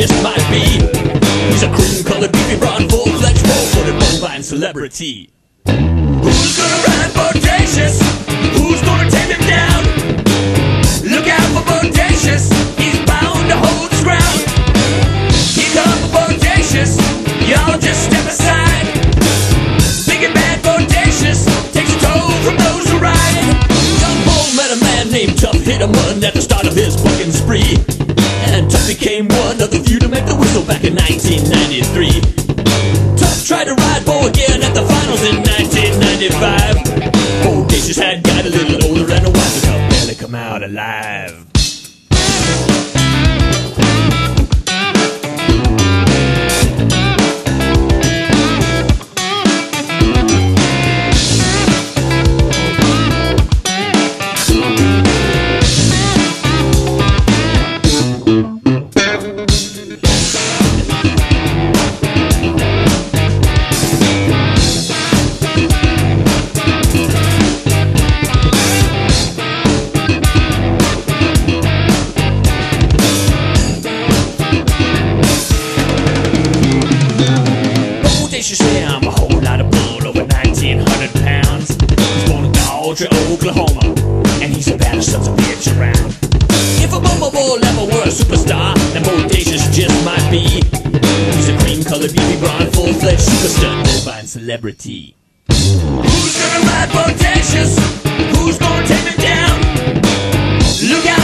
just might be. He's a cream-colored, beefy, brown, full-fledged, full-footed bovine celebrity. Who's gonna ride Bodacious? Who's gonna take him down? Look out for Bodacious, he's bound to hold his ground. Here comes Bodacious, y'all just step aside. Big and bad Bodacious takes a toll from those who ride. Young Bull met a man named Tough, hit a mun at the start of his bucking spree. And Tough became one of the few to make the whistle back in 1993. Tough tried to ride Bo again at the finals in 1995. Bodacious had got a little older and a wife, Tough barely come out alive. Bodacious say I'm a whole lot of bull, over 1,900 pounds. He's born in Georgia, Oklahoma, and he's the baddest sons of bitch around. If a Bumble Bull ever were a superstar, then Bodacious just might be. He's a cream-colored, beefy, blonde, full-fledged superstar, bovine celebrity. Who's gonna ride Bodacious? Who's gonna take him down? Look out!